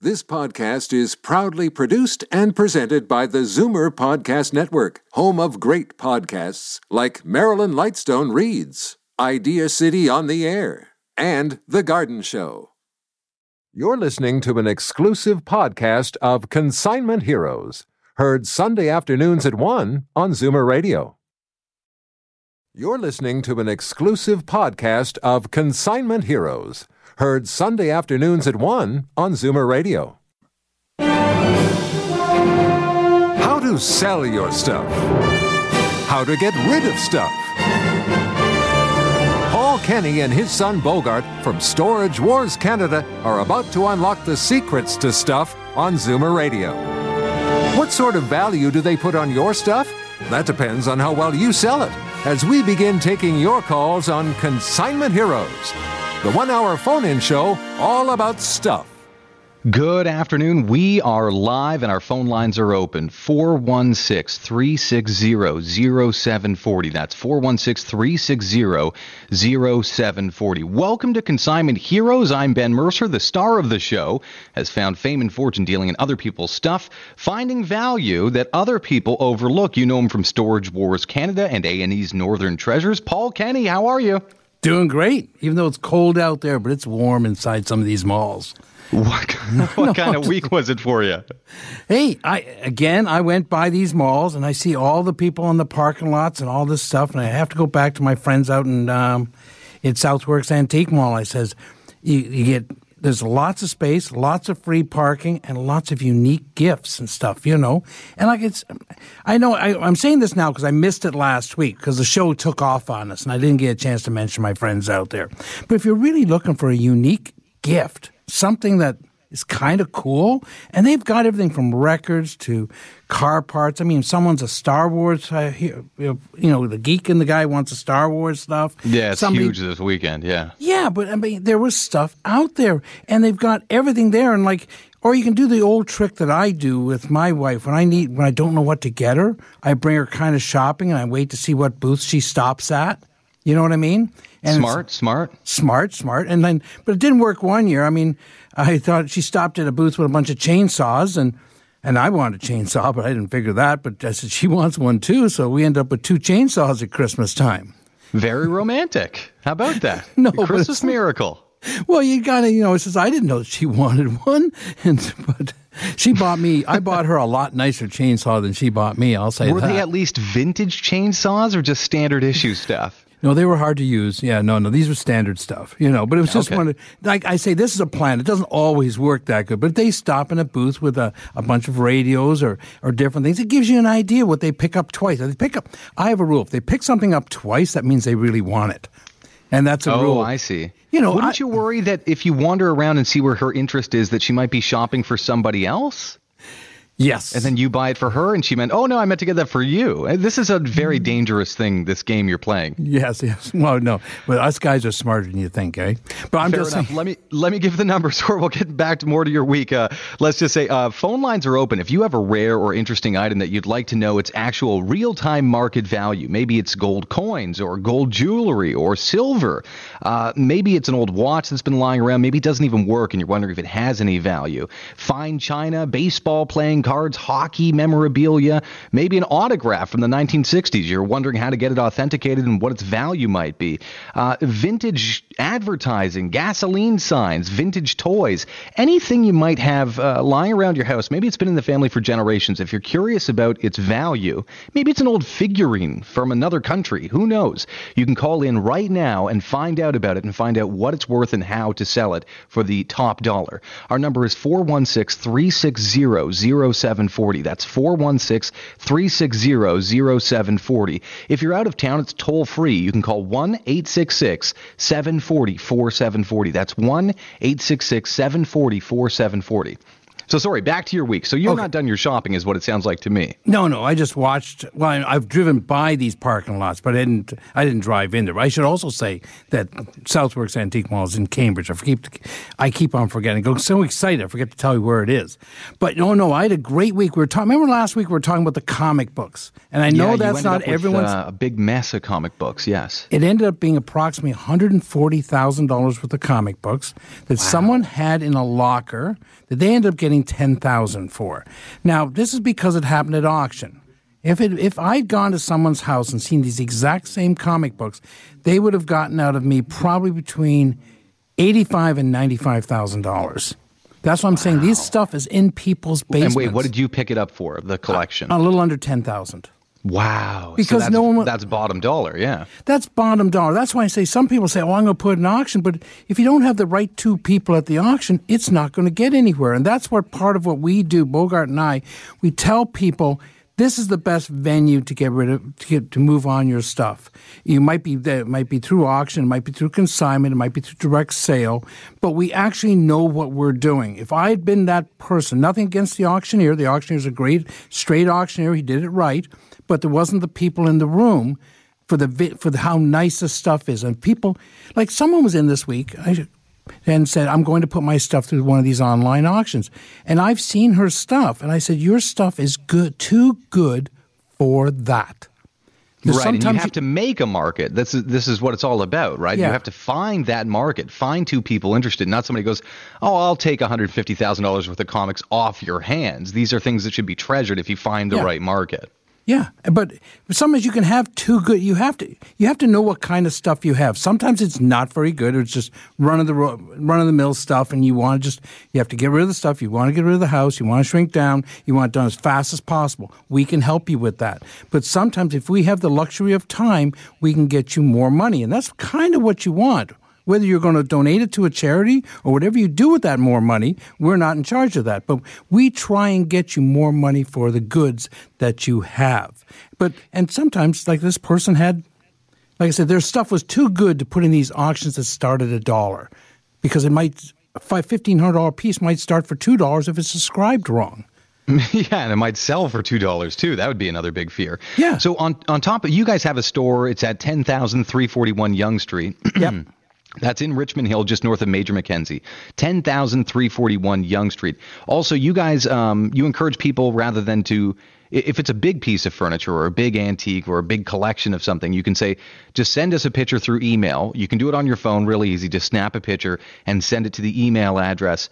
This podcast is proudly produced and presented by the Zoomer Podcast Network, home of great podcasts like Marilyn Lightstone Reads, Idea City on the Air, and The Garden Show. You're listening to an exclusive podcast of Consignment Heroes, heard Sunday afternoons at 1 on Zoomer Radio. You're listening to an exclusive podcast of Consignment Heroes, heard Sunday afternoons at 1 on Zoomer Radio. How to sell your stuff. How to get rid of stuff. Paul Kenny and his son Bogart from Storage Wars Canada are about to unlock the secrets to stuff on Zoomer Radio. What sort of value do they put on your stuff? That depends on how well you sell it, as we begin taking your calls on Consignment Heroes, the 1-hour phone-in show all about stuff. Good afternoon. We are live and our phone lines are open. 416-360-0740. That's 416-360-0740. Welcome to Consignment Heroes. I'm Ben Mercer. The star of the show has found fame and fortune dealing in other people's stuff, finding value that other people overlook. You know him from Storage Wars Canada and A&E's Northern Treasures. Paul Kenny, how are you? Doing great, even though it's cold out there, but it's warm inside some of these malls. What kind of week was it for you? Hey, I went by these malls and I see all the people in the parking lots and all this stuff, and I have to go back to my friends out in Southworks Antique Mall. I says, there's lots of space, lots of free parking, and lots of unique gifts and stuff, you know. And I'm saying this now because I missed it last week because the show took off on us and I didn't get a chance to mention my friends out there. But if you're really looking for a unique gift, something that is kind of cool, and they've got everything from records to car parts. I mean, someone's a Star Wars, the geek and the guy wants a Star Wars stuff. Yeah, it's huge this weekend, yeah. Yeah, but I mean, there was stuff out there, and they've got everything there, and or you can do the old trick that I do with my wife. When I don't know what to get her, I bring her kind of shopping, and I wait to see what booth she stops at. You know what I mean? And Smart. And but it didn't work one year. I mean, I thought she stopped at a booth with a bunch of chainsaws, and I wanted a chainsaw, but I didn't figure that. But I said she wants one too, so we end up with 2 chainsaws at Christmas time. Very romantic. How about that? No, Christmas miracle. Well, you gotta, it says I didn't know she wanted one, but she bought me. I bought her a lot nicer chainsaw than she bought me. I'll say that. Were they at least vintage chainsaws or just standard issue stuff? No, they were hard to use. Yeah, no, these were standard stuff, but it was just one. Like I say, this is a plan. It doesn't always work that good, but if they stop in a booth with a bunch of radios or different things, it gives you an idea what they pick up twice. I have a rule. If they pick something up twice, that means they really want it. And that's a rule. Oh, I see. Wouldn't you worry that if you wander around and see where her interest is, that she might be shopping for somebody else? Yes. And then you buy it for her, and she meant, oh, no, I meant to get that for you. This is a very dangerous thing, this game you're playing. Yes. Well, no. But us guys are smarter than you think, eh? But I'm Fair just enough. saying. Let me give the numbers, or we'll get back to more to your week. Let's just say phone lines are open. If you have a rare or interesting item that you'd like to know its actual real-time market value, maybe it's gold coins or gold jewelry or silver. Maybe it's an old watch that's been lying around. Maybe it doesn't even work, and you're wondering if it has any value. Fine china, baseball playing cards, hockey memorabilia, maybe an autograph from the 1960s. You're wondering how to get it authenticated and what its value might be. Vintage advertising, gasoline signs, vintage toys, anything you might have lying around your house. Maybe it's been in the family for generations. If you're curious about its value, maybe it's an old figurine from another country. Who knows? You can call in right now and find out about it and find out what it's worth and how to sell it for the top dollar. Our number is 416-360-0740. That's 416-360-0740. If you're out of town, it's toll free. You can call 1-866-740-4740. That's 1-866-740-4740. So sorry, back to your week. So you're not done your shopping is what it sounds like to me. No, I just watched. Well, I've driven by these parking lots, but I didn't drive in there. I should also say that Southworks Antique Mall is in Cambridge. I keep on forgetting. I'm so excited, I forget to tell you where it is. But no, I had a great week. Remember last week we were talking about the comic books, and I know that's not everyone's. A big mess of comic books. Yes, it ended up being approximately $140,000 worth of comic books that someone had in a locker that they ended up getting $10,000 for. Now, this is because it happened at auction. If I'd gone to someone's house and seen these exact same comic books, they would have gotten out of me probably between $85,000 and $95,000. That's what I'm saying. This stuff is in people's basements. And wait, what did you pick it up for? The collection? A little under $10,000. Wow. Because that's bottom dollar, yeah. That's bottom dollar. That's why I say some people say, I'm going to put it in auction. But if you don't have the right two people at the auction, it's not going to get anywhere. And that's what part of what we do, Bogart and I, we tell people this is the best venue to get rid of, to move on your stuff. It might be through auction, it might be through consignment, it might be through direct sale, but we actually know what we're doing. If I had been that person, nothing against the auctioneer's a great straight auctioneer, he did it right, but there wasn't the people in the room for how nice the stuff is. And people, like someone was in this week and said, I'm going to put my stuff through one of these online auctions. And I've seen her stuff, and I said, your stuff is good, too good for that. Right, and you have to make a market. This is what it's all about, right? Yeah. You have to find that market, find two people interested, not somebody goes, I'll take $150,000 worth of comics off your hands. These are things that should be treasured if you find the right market. Yeah, but sometimes you can have too good. You have to know what kind of stuff you have. Sometimes it's not very good. It's just run of the mill stuff, and you have to get rid of the stuff. You want to get rid of the house. You want to shrink down. You want it done as fast as possible. We can help you with that. But sometimes if we have the luxury of time, we can get you more money, and that's kind of what you want. Whether you're going to donate it to a charity or whatever you do with that more money, we're not in charge of that. But we try and get you more money for the goods that you have. And sometimes, like this person had, like I said, their stuff was too good to put in these auctions that start at $1. Because a $1,500 piece might start for $2 if it's described wrong. Yeah, and it might sell for $2 too. That would be another big fear. Yeah. So on top of, you guys have a store. It's at 10,341 Yonge Street. Yep. That's in Richmond Hill, just north of Major Mackenzie. 10,341 Yonge Street. Also, you guys, you encourage people rather than to, if it's a big piece of furniture or a big antique or a big collection of something, you can say, just send us a picture through email. You can do it on your phone, really easy. Just snap a picture and send it to the email address,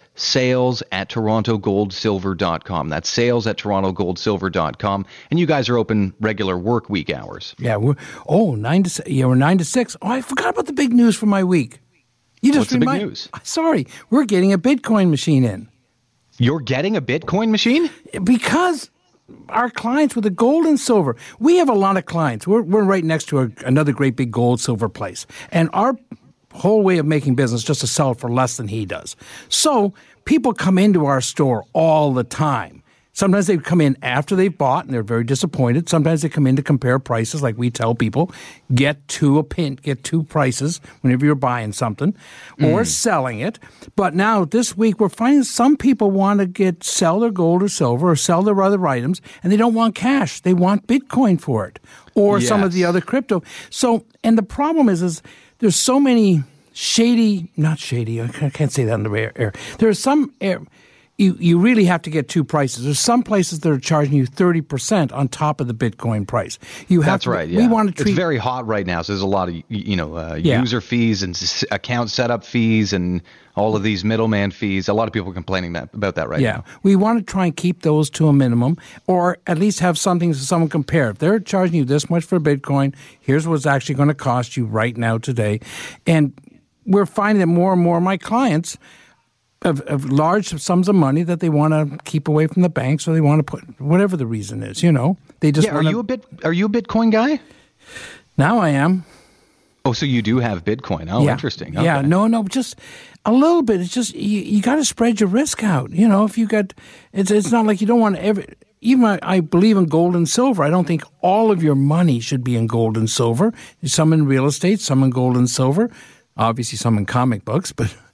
sales@torontogoldsilver.com. That's sales@torontogoldsilver.com. And you guys are open regular work week hours. Yeah, we're 9 to 6. Oh, I forgot about the big news for my week. What's the big news? Sorry, we're getting a Bitcoin machine in. You're getting a Bitcoin machine? Because our clients with the gold and silver, we have a lot of clients. We're right next to another great big gold silver place. And our whole way of making business is just to sell it for less than he does. So people come into our store all the time. Sometimes they come in after they've bought and they're very disappointed. Sometimes they come in to compare prices, like we tell people, get two prices whenever you're buying something or selling it. But now this week we're finding some people want to sell their gold or silver or sell their other items, and they don't want cash. They want Bitcoin for it or some of the other crypto. So, and the problem is there's so many not shady, I can't say that in the air. There are some You really have to get two prices. There's some places that are charging you 30% on top of the Bitcoin price. That's right. Yeah. We want to It's very hot right now, so there's a lot of user fees and account setup fees and all of these middleman fees. A lot of people are complaining about that right now. Yeah, we want to try and keep those to a minimum, or at least have something so someone compare. If they're charging you this much for Bitcoin, here's what's actually going to cost you right now today. And we're finding that more and more of my clients of large sums of money that they want to keep away from the banks, or they want to put whatever the reason is. They just. Yeah, are you a Bitcoin guy? Now I am. Oh, so you do have Bitcoin? Oh, yeah. Interesting. Okay. Yeah, no, just a little bit. It's just you got to spread your risk out. If you got, it's not like you don't want to Even I believe in gold and silver. I don't think all of your money should be in gold and silver. Some in real estate, some in gold and silver. Obviously, some in comic books, but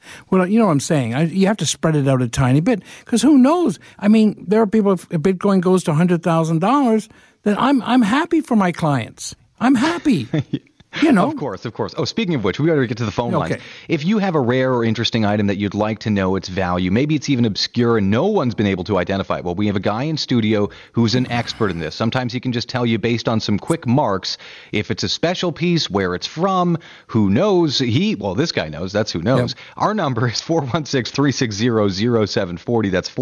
Well, you know what I'm saying. You have to spread it out a tiny bit because who knows? I mean, there are people. If Bitcoin goes to $100,000, then I'm happy for my clients. I'm happy. You know. Of course. Oh, speaking of which, we got to get to the phone lines. If you have a rare or interesting item that you'd like to know its value, maybe it's even obscure and no one's been able to identify it. Well, we have a guy in studio who's an expert in this. Sometimes he can just tell you based on some quick marks if it's a special piece, where it's from, who knows. This guy knows. That's who knows. Yep. Our number is 416-360-0740. That's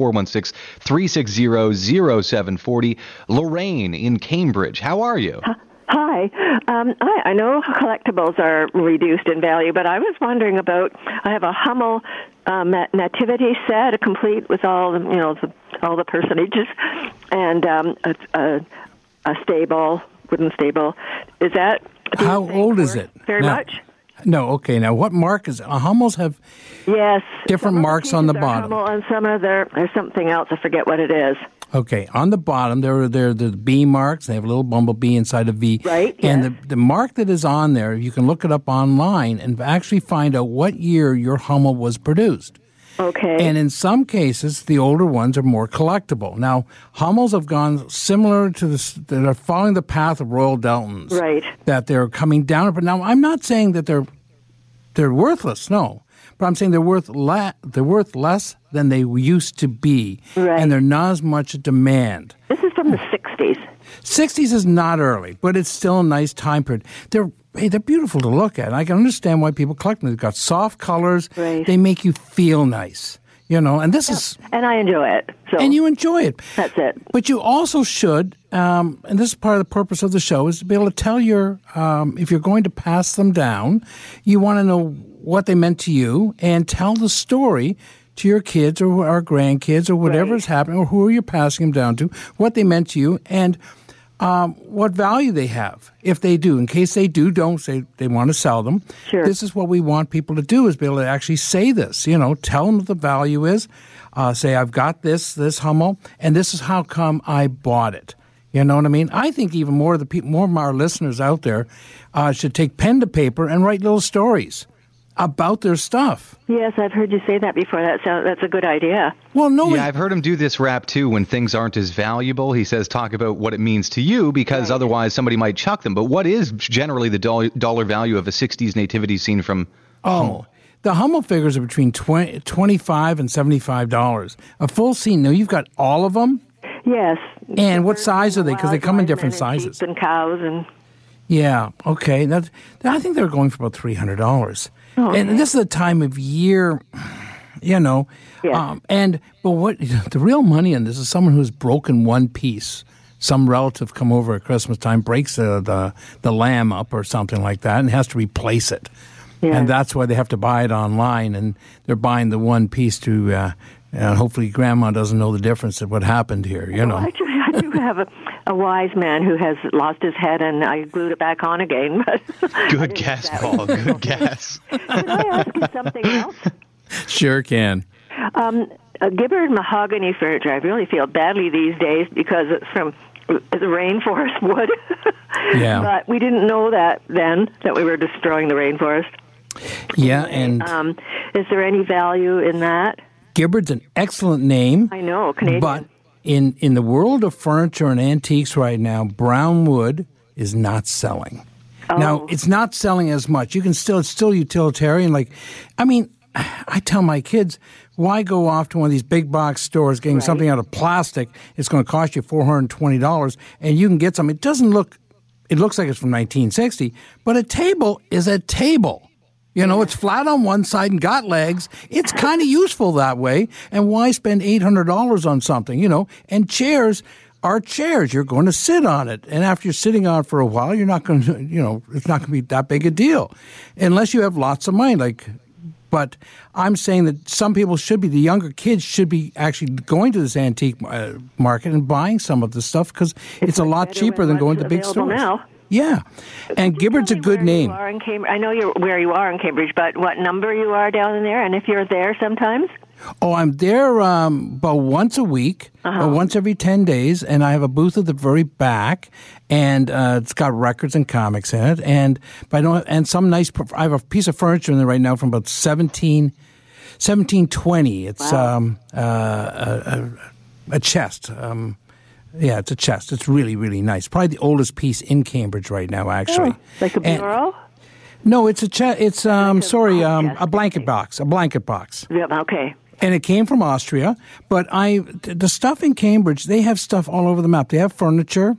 416-360-0740. Lorraine in Cambridge. How are you? Hi. I know collectibles are reduced in value, but I was wondering about, I have a Hummel nativity set, complete with all the, all the personages, and a stable, wooden stable. Is that... How old is it? Very much? No, okay. Now, what mark is it? Hummels have different marks on the bottom. Hummel, and some of there's something else. I forget what it is. Okay, on the bottom, there are the B marks. They have a little bumblebee inside a V. Right, and yes. the mark that is on there, you can look it up online and actually find out what year your Hummel was produced. Okay. And in some cases, the older ones are more collectible. Now, Hummels have gone similar to they're following the path of Royal Daltons. Right. That they're coming down. But now, I'm not saying that they're worthless, no. But I'm saying they're worth less than they used to be, right. And they're not as much demand. This is from the 60s. 60s is not early, but it's still a nice time period. They're beautiful to look at. I can understand why people collect them. They've got soft colors. Right. They make you feel nice, and this is... And I enjoy it. So and you enjoy it. That's it. But you also should, and this is part of the purpose of the show, is to be able to tell if you're going to pass them down, you want to know what they meant to you and tell the story to your kids or grandkids or whatever's happening or who you're passing them down to, what they meant to you, and what value they have. If they do, in case they don't say they want to sell them. Sure. This is what we want people to do, is be able to actually say this, tell them what the value is. Say, I've got this Hummel, and this is how come I bought it. You know what I mean? I think even more of our listeners out there should take pen to paper and write little stories about their stuff. Yes, I've heard you say that before. That's a good idea. Well, no. Yeah, I've heard him do this rap too when things aren't as valuable. He says, talk about what it means to you, because otherwise somebody might chuck them. But what is generally the dollar value of a 60s nativity scene from Hummel? The Hummel figures are between $25 and $75. A full scene. Now, you've got all of them? Yes. And what size are they? Because they come in different sizes. And cows and... Yeah, okay. I think they're going for about $300. Okay. And this is the time of year, Yeah. But what the real money in this is someone who's broken one piece. Some relative come over at Christmas time, breaks the lamb up or something like that, and has to replace it. Yeah. And that's why they have to buy it online, and they're buying the one piece to. Hopefully, Grandma doesn't know the difference of what happened here. Well, actually, I do have a wise man who has lost his head, and I glued it back on again. Good guess, Paul. Good guess. Can I ask you something else? Sure can. Gibbard mahogany furniture. I really feel badly these days because it's from the rainforest wood. Yeah. But we didn't know that then, that we were destroying the rainforest. Yeah, and is there any value in that? Gibbard's an excellent name. I know, Canadian. But in the world of furniture and antiques right now, brown wood is not selling. Oh. Now, it's not selling as much. It's still utilitarian. I tell my kids, why go off to one of these big box stores getting something out of plastic? It's going to cost you $420, and you can get something. It looks like it's from 1960, but a table is a table. It's flat on one side and got legs. It's kind of useful that way. And why spend $800 on something, And chairs are chairs. You're going to sit on it. And after you're sitting on it for a while, you're not going to, it's not going to be that big a deal. Unless you have lots of money. But I'm saying that some people the younger kids should be actually going to this antique market and buying some of the stuff because it's a lot cheaper than going to big stores. Now. Yeah, and Gibbard's a good name. I know where you are in Cambridge, but what number you are down in there, and if you're there sometimes? Oh, I'm there about once a week, or once every 10 days, and I have a booth at the very back, and it's got records and comics in it, and some nice. I have a piece of furniture in there right now from about 17 1720. It's Wow. a chest. Yeah, it's a chest. It's really, really nice. Probably the oldest piece in Cambridge right now, actually. Like a bureau? No, it's a chest. It's chest, a blanket box. A blanket box. Yeah, okay. And it came from Austria. But the stuff in Cambridge, they have stuff all over the map. They have furniture,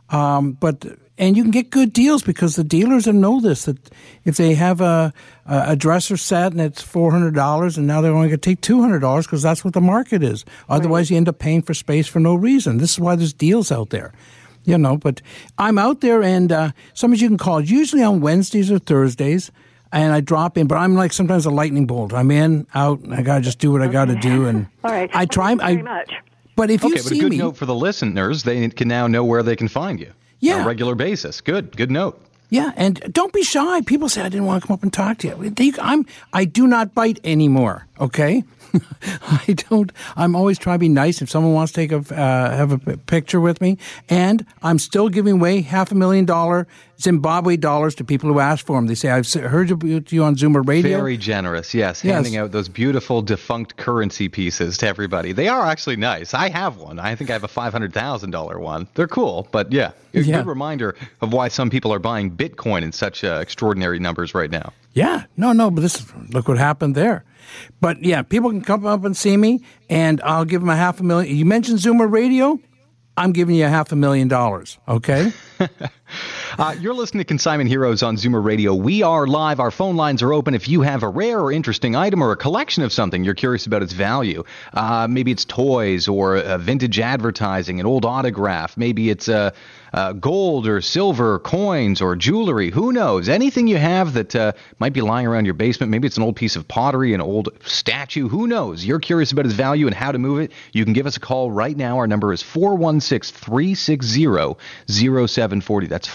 and you can get good deals because the dealers know this, that if they have a dresser set and it's $400 and now they're only going to take $200 because that's what the market is. Otherwise, you end up paying for space for no reason. This is why there's deals out there. But I'm out there, and sometimes you can call. Usually on Wednesdays or Thursdays, and I drop in. But I'm like sometimes a lightning bolt. I'm in, out, and I got to just do what I got to do. And All right. I try. Thank you very much. But if you but see a good me, note for the listeners, they can now know where they can find you on a regular basis. Good note. Yeah, and don't be shy. People say I didn't want to come up and talk to you. I do not bite anymore. Okay, I don't. I'm always trying to be nice. If someone wants to have a picture with me, and I'm still giving away $500,000 Zimbabwe dollars to people who ask for them. They say I've heard you on Zoomer Radio. Very generous, yes. Handing out those beautiful defunct currency pieces to everybody. They are actually nice. I have one. I think I have a $500,000 one. They're cool, but a good reminder of why some people are buying Bitcoin in such extraordinary numbers right now. Yeah, no, but look what happened there. But yeah, people can come up and see me, and I'll give them $500,000. You mentioned Zoomer Radio, I'm giving you $500,000. Okay. You're listening to Consignment Heroes on Zoomer Radio. We are live. Our phone lines are open. If you have a rare or interesting item or a collection of something you're curious about its value, maybe it's toys or vintage advertising, an old autograph, maybe it's gold or silver coins or jewelry, who knows? Anything you have that might be lying around your basement, maybe it's an old piece of pottery, an old statue, who knows? You're curious about its value and how to move it, you can give us a call right now. Our number is 416-360-0740. That's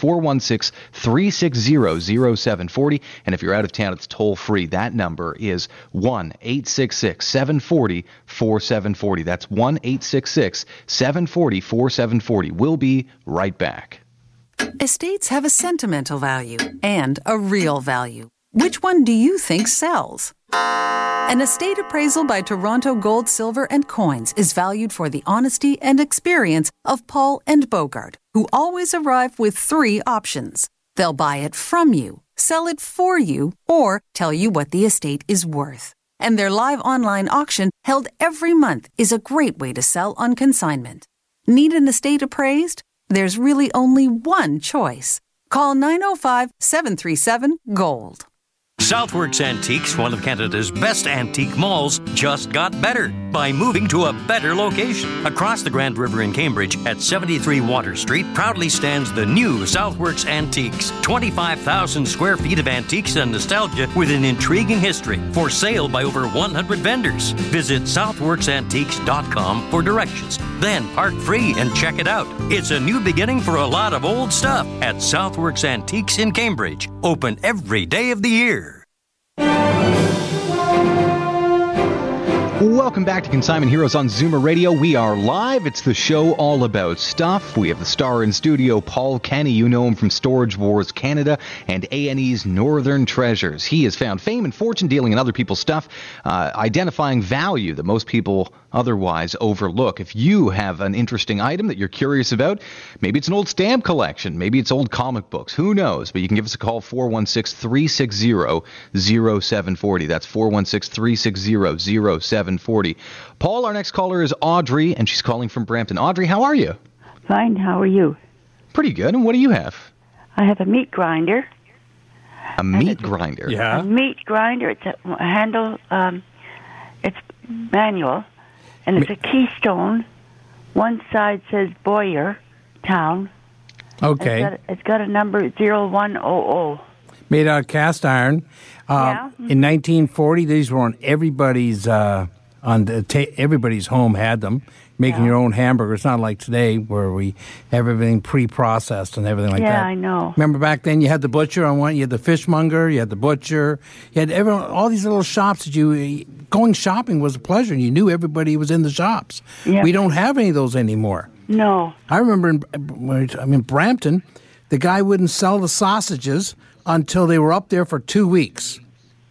416-360-0740. And if you're out of town, it's toll free. That number is 1-866-740-4740. That's 1-866-740-4740. We'll be right back. Estates have a sentimental value and a real value. Which one do you think sells? An estate appraisal by Toronto Gold, Silver and Coins is valued for the honesty and experience of Paul and Bogart, who always arrive with 3 options. They'll buy it from you, sell it for you, or tell you what the estate is worth. And their live online auction held every month is a great way to sell on consignment. Need an estate appraised? There's really only one choice. Call 905-737-GOLD. Southworks Antiques, one of Canada's best antique malls, just got better by moving to a better location. Across the Grand River in Cambridge at 73 Water Street proudly stands the new Southworks Antiques. 25,000 square feet of antiques and nostalgia with an intriguing history. For sale by over 100 vendors. Visit southworksantiques.com for directions. Then park free and check it out. It's a new beginning for a lot of old stuff at Southworks Antiques in Cambridge. Open every day of the year. Welcome back to Consignment Heroes on Zoomer Radio. We are live. It's the show all about stuff. We have the star in studio, Paul Kenny. You know him from Storage Wars Canada and A&E's Northern Treasures. He has found fame and fortune dealing in other people's stuff, identifying value that most people otherwise overlook. If you have an interesting item that you're curious about, maybe it's an old stamp collection, maybe it's old comic books, who knows? But you can give us a call, 416-360-0740. That's 416-360-0740. Paul, our next caller is Audrey, and she's calling from Brampton. Audrey, how are you? Fine, how are you? Pretty good. And what do you have? I have a meat grinder. A meat grinder? A meat grinder. It's a handle, it's manual, and it's a Keystone. One side says Boyer Town. Okay. It's got a number 0100. Made out of cast iron. In 1940, these were on everybody's everybody's home had them. Making your own hamburgers, not like today where we have everything pre-processed and everything like that. Yeah, I know. Remember back then you had the butcher on one, you had the fishmonger, you had the butcher, you had all these little shops that going shopping was a pleasure, and you knew everybody was in the shops. Yeah. We don't have any of those anymore. No. I remember in Brampton, the guy wouldn't sell the sausages until they were up there for 2 weeks.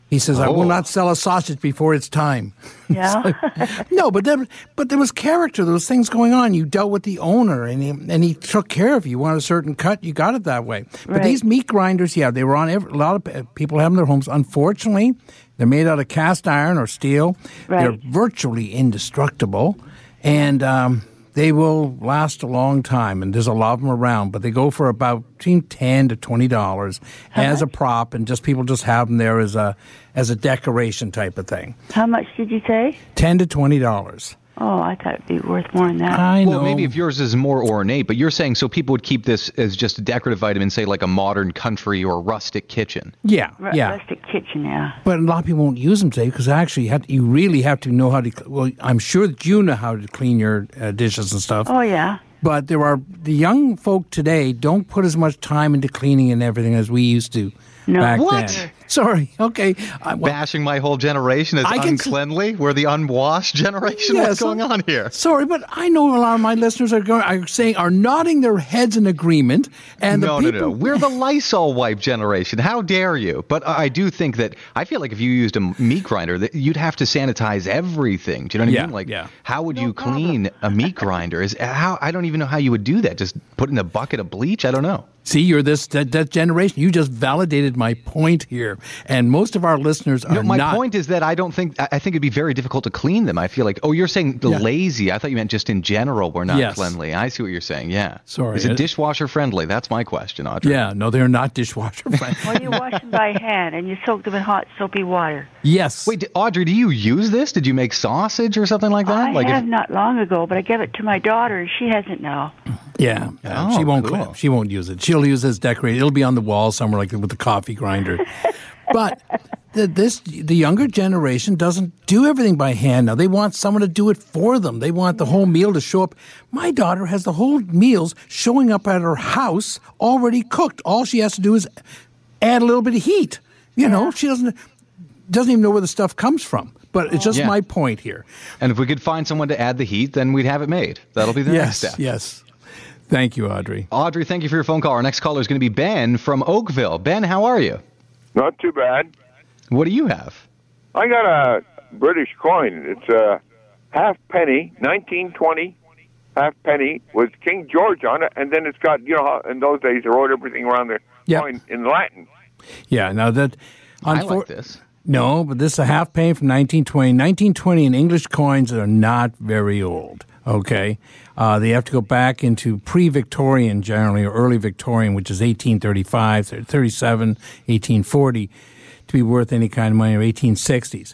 He says, I will not sell a sausage before it's time. Yeah. No, but there was character. There was things going on. You dealt with the owner, and he took care of you. You wanted a certain cut, you got it that way. But Right. these meat grinders, they were on a lot of people have them in their homes. Unfortunately, they're made out of cast iron or steel. Right. They're virtually indestructible, and they will last a long time. And there's a lot of them around, but they go for about between $10 to $20 as a prop, and people just have them there as a decoration type of thing. How much did you say? $10 to $20. Oh, I thought it'd be worth more than that. I know. Well, maybe if yours is more ornate, but you're saying so people would keep this as just a decorative item in, say, like a modern country or rustic kitchen. Yeah. Rustic kitchen, yeah. But a lot of people won't use them today because actually you really have to know how to. Well, I'm sure that you know how to clean your dishes and stuff. Oh, yeah. But the young folk today don't put as much time into cleaning and everything as we used to back What? then. Sorry. Okay. Bashing my whole generation as uncleanly? We're the unwashed generation? Yeah, What's going on here? Sorry, but I know a lot of my listeners are nodding their heads in agreement. And No. people, We're the Lysol wipe generation. How dare you? But I do think that I feel like if you used a meat grinder, that you'd have to sanitize everything. Do you know what I mean? Like, how would you clean a meat grinder? I don't even know how you would do that. Just put in a bucket of bleach? I don't know. See, you're that generation. You just validated my point here. And most of our listeners are not. My point is that I think it'd be very difficult to clean them. I feel like, you're saying lazy. I thought you meant just in general we're not cleanly. I see what you're saying, yeah. Sorry. Is it dishwasher friendly? That's my question, Audrey. Yeah, no, they're not dishwasher friendly. Well, you wash them by hand, and you soak them in hot, soapy water. Yes. Wait, Audrey, do you use this? Did you make sausage or something like that? I have not long ago, but I gave it to my daughter, and she hasn't now. Yeah, she won't. Cool. She won't use it. She'll use it as decorating. It'll be on the wall somewhere, like with the coffee grinder. But the younger generation doesn't do everything by hand now. They want someone to do it for them. They want the whole meal to show up. My daughter has the whole meals showing up at her house already cooked. All she has to do is add a little bit of heat. You know, she doesn't even know where the stuff comes from. But it's just my point here. And if we could find someone to add the heat, then we'd have it made. That'll be the next step. Yes. Thank you, Audrey. Audrey, thank you for your phone call. Our next caller is going to be Ben from Oakville. Ben, how are you? Not too bad. What do you have? I got a British coin. It's a half penny, 1920 half penny with King George on it, and then it's got, how in those days they wrote everything around the coin in Latin. Yeah, now that... I like this. No, but this is a half penny from 1920. 1920 in English coins are not very old, okay? They have to go back into pre-Victorian generally, or early Victorian, which is 1835, 37, 1840, to be worth any kind of money, or 1860s.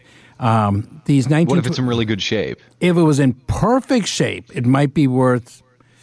What if it's in really good shape? If it was in perfect shape, it might be worth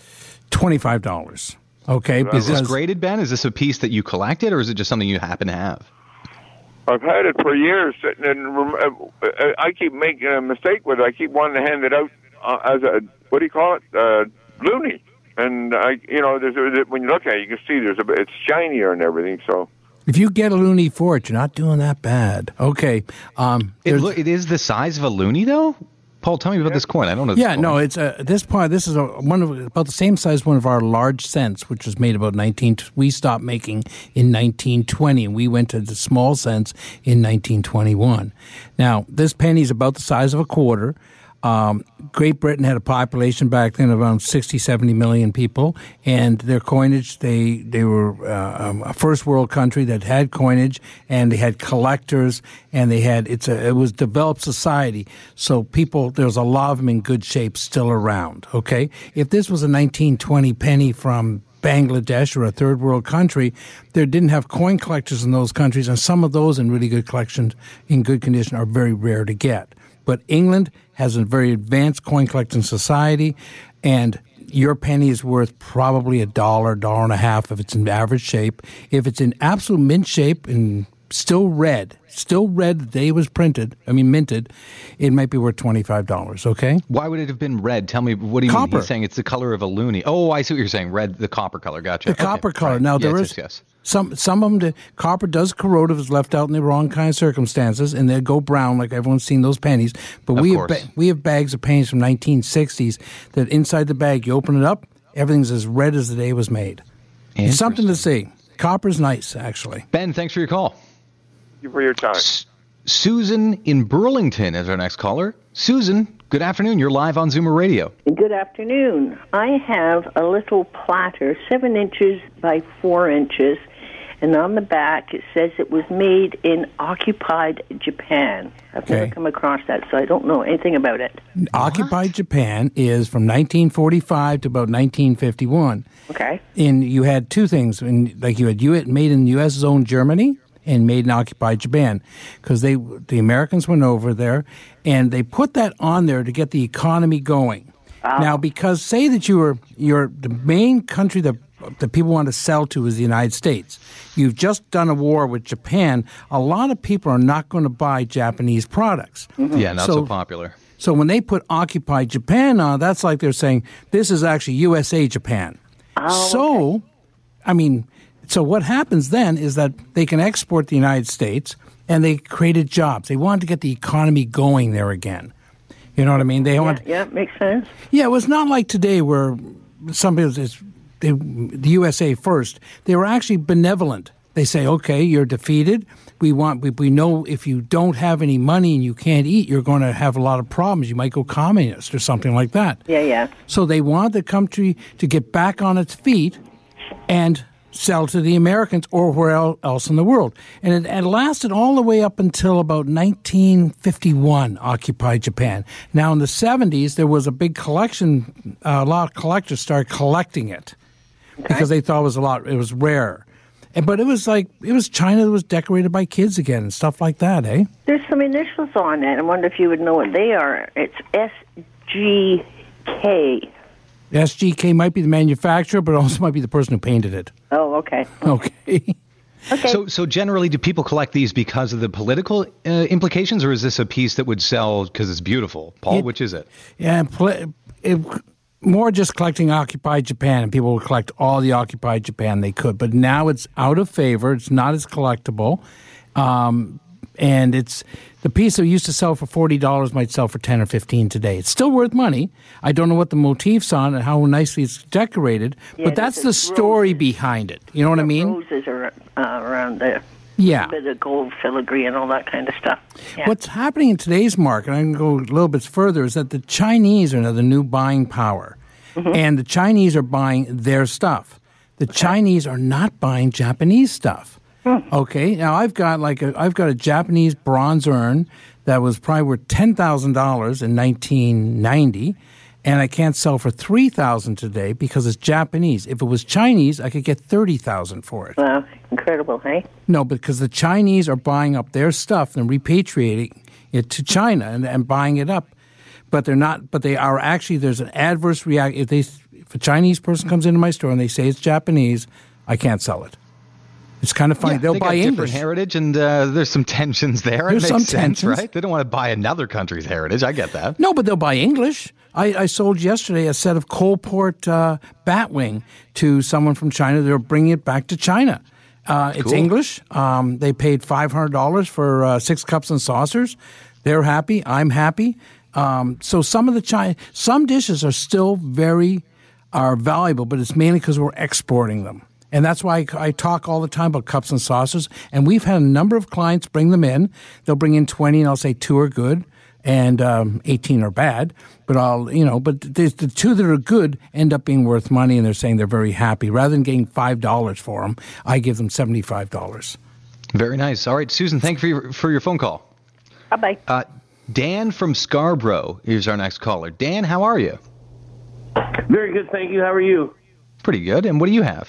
$25, okay? Is this graded, Ben? Is this a piece that you collected, or is it just something you happen to have? I've had it for years, and I keep making a mistake with it. I keep wanting to hand it out as a, what do you call it, loonie. And when you look at it, you can see it's shinier and everything. So if you get a loonie for it, you're not doing that bad. Okay. It is the size of a loonie, though? Paul, tell me about this coin. I don't know. Yeah, no, it's this is about the same size as one of our large cents, which was made about we stopped making in 1920, and we went to the small cents in 1921. Now, this penny is about the size of a quarter. Great Britain had a population back then of around 60, 70 million people, and their coinage, they were a first world country that had coinage, and they had collectors, and it was developed society. So there's a lot of them in good shape still around, okay? If this was a 1920 penny from Bangladesh or a third world country, they didn't have coin collectors in those countries, and some of those in really good collections, in good condition, are very rare to get. But England has a very advanced coin collecting society, and your penny is worth probably $1.50 if it's in average shape. If it's in absolute mint shape and still red the day it was minted, it might be worth $25, okay? Why would it have been red? Tell me, what do you mean? He's saying it's the color of a loonie. Oh, I see what you're saying. Red, the copper color. Gotcha. The copper color. Right. Now, yes. Some of them, copper does corrode if it's left out in the wrong kind of circumstances, and they'll go brown like everyone's seen those pennies. But we have bags of pennies from 1960s that inside the bag, you open it up, everything's as red as the day it was made. It's something to see. Copper's nice, actually. Ben, thanks for your call. Thank you for your time. Susan in Burlington is our next caller. Susan, good afternoon. You're live on Zoomer Radio. Good afternoon. I have a little platter, 7 inches by 4 inches, and on the back it says it was made in occupied Japan. I've never come across that, so I don't know anything about it. Occupied Japan is from 1945 to about 1951. Okay. And you had two things. You had made in U.S. zone Germany and made in occupied Japan, because the Americans went over there and they put that on there to get the economy going. Now, because say that you're the main country that people want to sell to is the United States. You've just done a war with Japan. A lot of people are not going to buy Japanese products. Mm-hmm. Yeah, not so popular. So when they put occupied Japan on, that's like they're saying this is actually USA Japan. So what happens then is that they can export the United States, and they created jobs. They wanted to get the economy going there again. You know what I mean? Yeah, makes sense. Yeah, it was not like today where the USA first. They were actually benevolent. They say, okay, you're defeated. We know if you don't have any money and you can't eat, you're going to have a lot of problems. You might go communist or something like that. Yeah. So they wanted the country to get back on its feet and sell to the Americans or where else in the world. And it lasted all the way up until about 1951, occupied Japan. Now, in the 70s, there was a big collection. A lot of collectors started collecting it because they thought it was rare. But it was China that was decorated by kids again and stuff like that, eh? There's some initials on it. I wonder if you would know what they are. It's SGK. SGK might be the manufacturer, but also might be the person who painted it. Oh, okay. Okay. So generally, do people collect these because of the political implications, or is this a piece that would sell because it's beautiful? Paul, which is it? Yeah, more just collecting occupied Japan, and people would collect all the occupied Japan they could. But now it's out of favor. It's not as collectible. And it's the piece that used to sell for $40 might sell for $10 or $15 today. It's still worth money. I don't know what the motif's on and how nicely it's decorated, but that's the story behind it. You know what I mean? Roses are around there. Yeah. A bit of gold filigree and all that kind of stuff. Yeah. What's happening in today's market, I can go a little bit further, is that the Chinese are now the new buying power. Mm-hmm. And the Chinese are buying their stuff. The Chinese are not buying Japanese stuff. Okay, now I've got a Japanese bronze urn that was probably worth $10,000 in 1990, and I can't sell for $3,000 today because it's Japanese. If it was Chinese, I could get $30,000 for it. Wow, incredible, hey? No, because the Chinese are buying up their stuff and repatriating it to China and buying it up, but they're not. But they are actually. There's an adverse reaction. If a Chinese person comes into my store and they say it's Japanese, I can't sell it. It's kind of funny. They'll buy English. Different heritage, and there's some tensions there. There's some tensions, right? They don't want to buy another country's heritage. I get that. No, but they'll buy English. I sold yesterday a set of Coalport Batwing to someone from China. They're bringing it back to China. It's English. They paid $500 for 6 cups and saucers. They're happy. I'm happy. So some dishes are still are valuable, but it's mainly because we're exporting them. And that's why I talk all the time about cups and saucers. And we've had a number of clients bring them in. They'll bring in 20, and I'll say 2 are good, and 18 are bad. But the 2 that are good end up being worth money, and they're saying they're very happy. Rather than getting $5 for them, I give them $75. Very nice. All right, Susan, thank you for your phone call. Bye-bye. Dan from Scarborough is our next caller. Dan, how are you? Very good, thank you. How are you? Pretty good. And what do you have?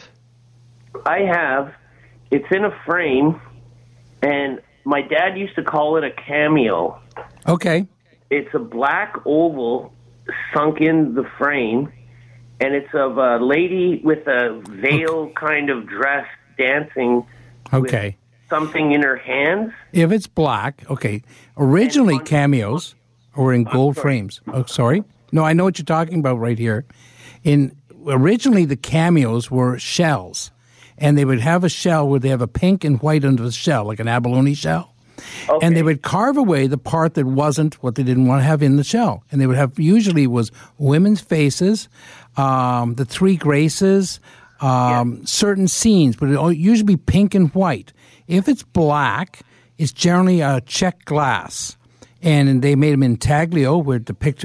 It's in a frame, and my dad used to call it a cameo. Okay. It's a black oval sunk in the frame, and it's of a lady with a veil kind of dress dancing with something in her hands. If it's black, originally cameos were in gold frames. Oh, sorry. No, I know what you're talking about right here. Originally, the cameos were shells. And they would have a shell where they have a pink and white under the shell, like an abalone shell. Okay. And they would carve away the part that wasn't what they didn't want to have in the shell. And they would have, usually was women's faces, the 3 Graces, certain scenes, but it would usually be pink and white. If it's black, it's generally check glass. And they made them intaglio, where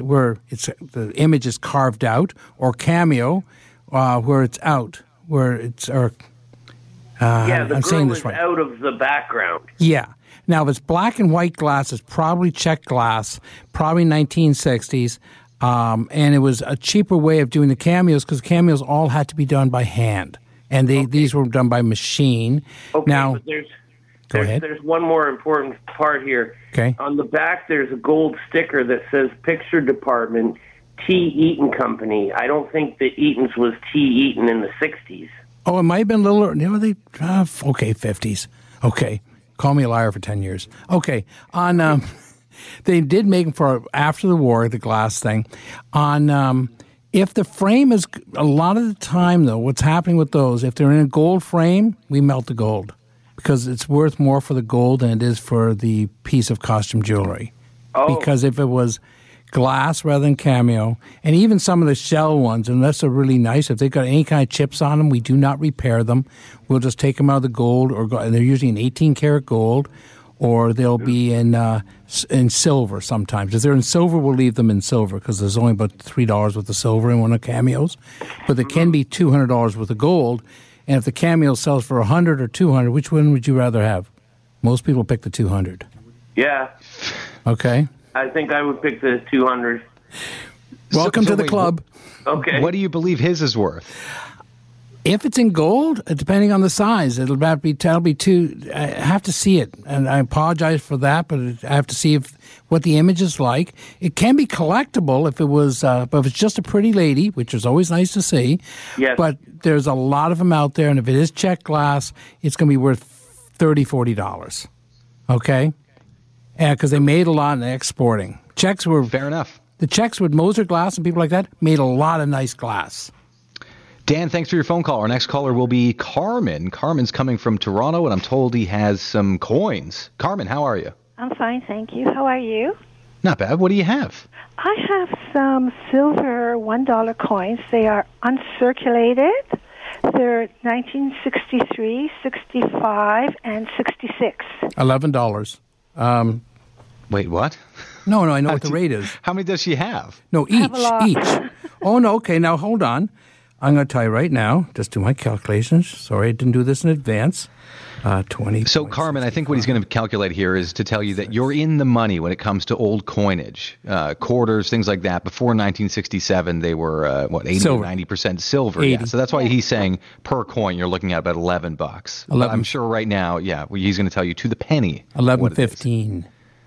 the image is carved out, or cameo, where it's out, where it's the I'm girl saying this is right. out of the background. Yeah. Now, if it's black and white glass, it's probably check glass, probably 1960s, and it was a cheaper way of doing the cameos because cameos all had to be done by hand, and these were done by machine. Okay, now, but go ahead. There's one more important part here. Okay. On the back, there's a gold sticker that says Picture Department, T. Eaton Company. I don't think that Eaton's was T. Eaton in the 60s. Oh, it might have been a little, okay, 50s. Okay. Call me a liar for 10 years. Okay. They did make them for after the war, the glass thing. If the frame is, a lot of the time, though, what's happening with those, if they're in a gold frame, we melt the gold. Because it's worth more for the gold than it is for the piece of costume jewelry. Oh. Because if it was glass rather than cameo, and even some of the shell ones, unless they're really nice, if they've got any kind of chips on them, we do not repair them. We'll just take them out of the gold, and they're usually in 18-karat gold, or they'll be in silver sometimes. If they're in silver, we'll leave them in silver because there's only about $3 worth of silver in one of the cameos. But there can be $200 worth of gold. And if the cameo sells for $100 or $200, which one would you rather have? Most people pick the $200. Yeah. Okay. I think I would pick the 200. Welcome to the club. Okay. What do you believe his is worth? If it's in gold, depending on the size, it'll be too. I have to see it, and I apologize for that, but I have to see what the image is like. It can be collectible if it was, but if it's just a pretty lady, which is always nice to see. Yes. But there's a lot of them out there, and if it is check glass, it's going to be worth $30, $40. Okay, yeah, because they made a lot in exporting. Czechs were fair enough. The Czechs with Moser glass and people like that made a lot of nice glass. Dan, thanks for your phone call. Our next caller will be Carmen. Carmen's coming from Toronto, and I'm told he has some coins. Carmen, how are you? I'm fine, thank you. How are you? Not bad. What do you have? I have some silver $1 coins. They are uncirculated. They're 1963, 65, and 66. $11. Wait, what? No, I know what the rate is. How many does she have? No, each. Oh, no, okay, now hold on. I'm going to tell you right now, just do my calculations. Sorry, I didn't do this in advance. 20. So, Carmen, I think what he's going to calculate here is to tell you that you're in the money when it comes to old coinage, quarters, things like that. Before 1967, they were, 80 or 90% silver. 80. Yeah, so that's why he's saying per coin, you're looking at about $11. 11. I'm sure right now, he's going to tell you to the penny. $11.15.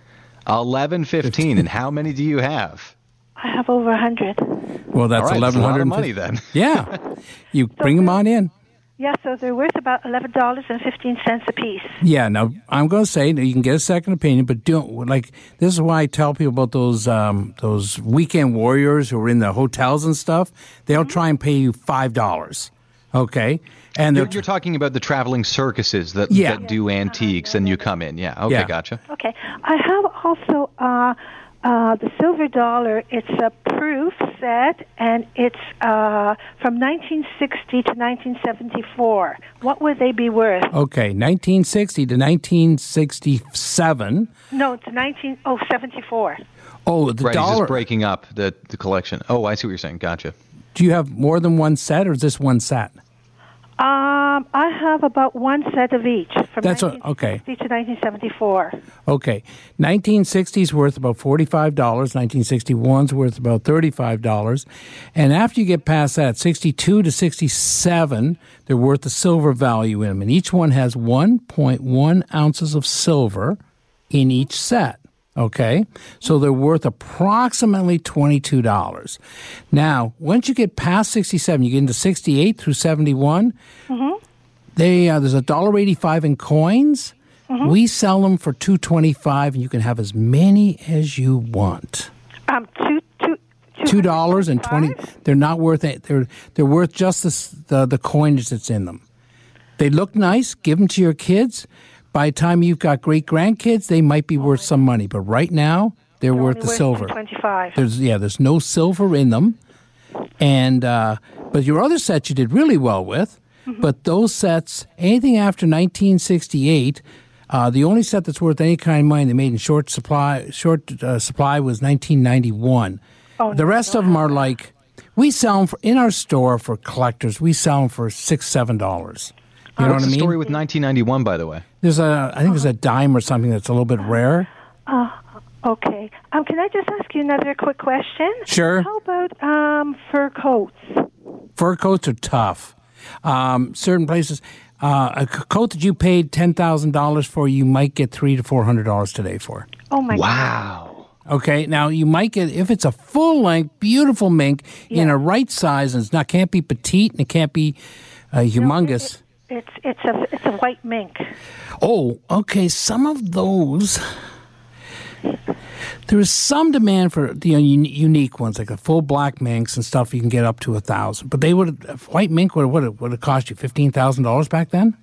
$11.15. And how many do you have? I have over 100. Well, that's $1,100. $1,150. A lot of money then. Yeah. You bring them on in. Yeah, so they're worth about $11.15 a piece. Yeah, now I'm going to say that you can get a second opinion, but this is why I tell people about those weekend warriors who are in the hotels and stuff. They'll try and pay you $5. Okay? And you're talking about the traveling circuses that do antiques and you come in. Yeah, okay, gotcha. Okay. I have also the silver dollar. It's a proof set, and it's from 1960 to 1974. What would they be worth? Okay, 1960 to 1967. No, it's 74. Oh, the right, dollar. He's just breaking up the collection. Oh, I see what you're saying. Gotcha. Do you have more than one set, or is this one set? I have about one set of each from That's 1960 to 1974. Okay. 1960's worth about $45. 1961's worth about $35. And after you get past that, 62 to 67, they're worth the silver value in them. And each one has 1.1 ounces of silver in each set. Okay, so they're worth approximately $22. Now, once you get past 67, you get into 68 through 71. There's $1.85 in coins. We sell them for $2.25, and you can have as many as you want. $2.20. They're not worth it. They're worth just the coinage that's in them. They look nice. Give them to your kids. By the time you've got great grandkids, they might be worth some money. But right now, they're worth the silver. $25. There's no silver in them. And but your other sets you did really well with. But those sets, anything after 1968, The only set that's worth any kind of money they made in short supply was 1991. Oh, the rest of them are like, we sell them in our store for collectors. We sell them for $6, $7. You know What's what I mean? the story with 1991, by the way? I think there's a dime or something that's a little bit rare. Okay. Can I just ask you another quick question? Sure. How about fur coats? Fur coats are tough. Certain places, a coat that you paid $10,000 for, you might get $300 to $400 today for. Oh my God! Wow. Okay, now you might get, if it's a full length, beautiful mink in a right size, and can't be petite and it can't be humongous. No, it's a white mink. Oh, okay. Some of those. There is some demand for the unique ones, like the full black minks and stuff. You can get up to $1,000, but white mink would it cost you $15,000 back then?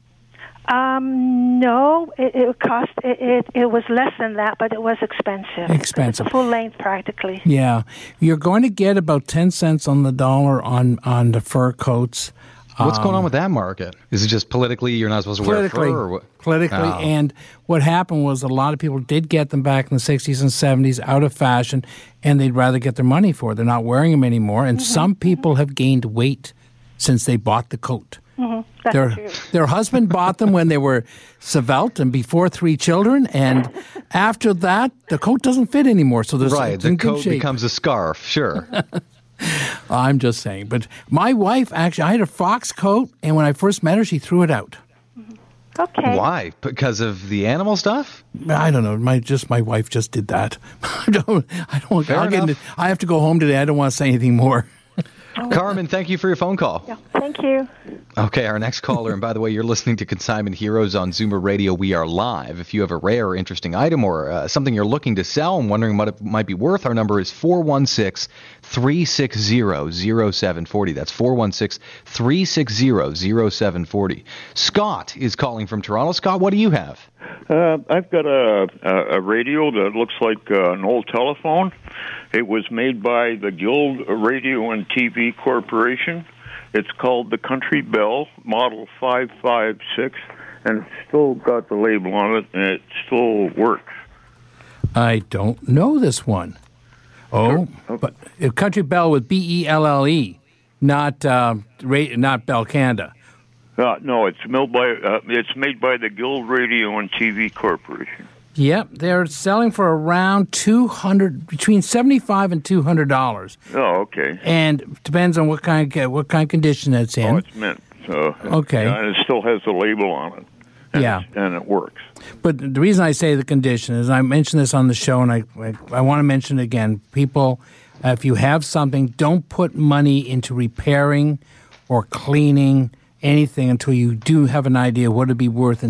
No, it cost it was less than that, but it was expensive. Expensive, full length practically. Yeah, you're going to get about 10 cents on the dollar on the fur coats. What's going on with that market? Is it just politically you're not supposed to wear fur? Or what? Politically, and what happened was a lot of people did get them back in the 60s and 70s out of fashion, and they'd rather get their money for it. They're not wearing them anymore, and some people have gained weight since they bought the coat. That's true. Their husband bought them when they were svelte and before 3 children, and after that, the coat doesn't fit anymore. So the coat becomes a scarf, sure. I'm just saying. But my wife, actually, I had a fox coat, and when I first met her, she threw it out. Okay. Why? Because of the animal stuff? I don't know. My wife just did that. I have to go home today. I don't want to say anything more. Carmen, thank you for your phone call. Yeah, thank you. Okay, our next caller, and by the way, you're listening to Consignment Heroes on Zoomer Radio. We are live. If you have a rare or interesting item or something you're looking to sell and wondering what it might be worth, our number is 416-360-0740. That's 416-360-0740. Scott is calling from Toronto. Scott, what do you have? I've got a radio that looks like an old telephone. It was made by the Guild Radio and TV Corporation. It's called the Country Bell, Model 556, and it's still got the label on it, and it still works. I don't know this one. Oh, but Country Bell with Belle, not Bell Canada. No, it's made by the Guild Radio and TV Corporation. Yep, they're selling for around between $75 and $200. Oh, okay. And it depends on what kind of condition it's in. Oh, it's mint. So, okay. And it still has the label on it. And it works. But the reason I say the condition is I mentioned this on the show, and I want to mention it again. People, if you have something, don't put money into repairing or cleaning anything until you do have an idea what it'd be worth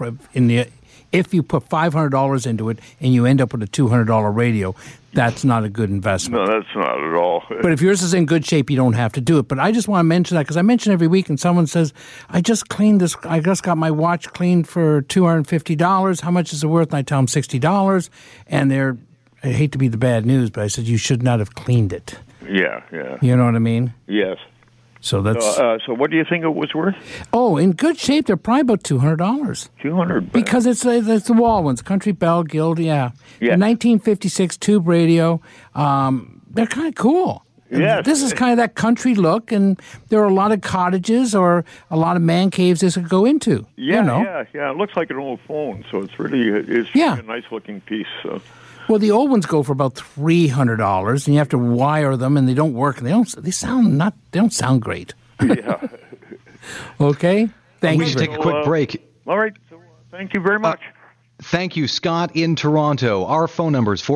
if you put $500 into it and you end up with a $200 radio, that's not a good investment. No, that's not at all. But if yours is in good shape, you don't have to do it. But I just want to mention that because I mention every week and someone says, I just got my watch cleaned for $250. How much is it worth? And I tell them $60. And I hate to be the bad news, but I said, you should not have cleaned it. Yeah. You know what I mean? Yes. So that's. So what do you think it was worth? Oh, in good shape, they're probably about $200. $200 because it's the wall ones, Country Bell, Guild, yeah. The 1956 tube radio. They're kind of cool. Yes. This is kind of that country look, and there are a lot of cottages or a lot of man caves this could go into. Yeah. It looks like an old phone, so it's really a nice looking piece. So. Well, the old ones go for about $300, and you have to wire them, and they don't work. And they don't sound great. Yeah. Okay. Thank you. We should take a quick break. All right. So, thank you very much. Thank you, Scott in Toronto. Our phone number is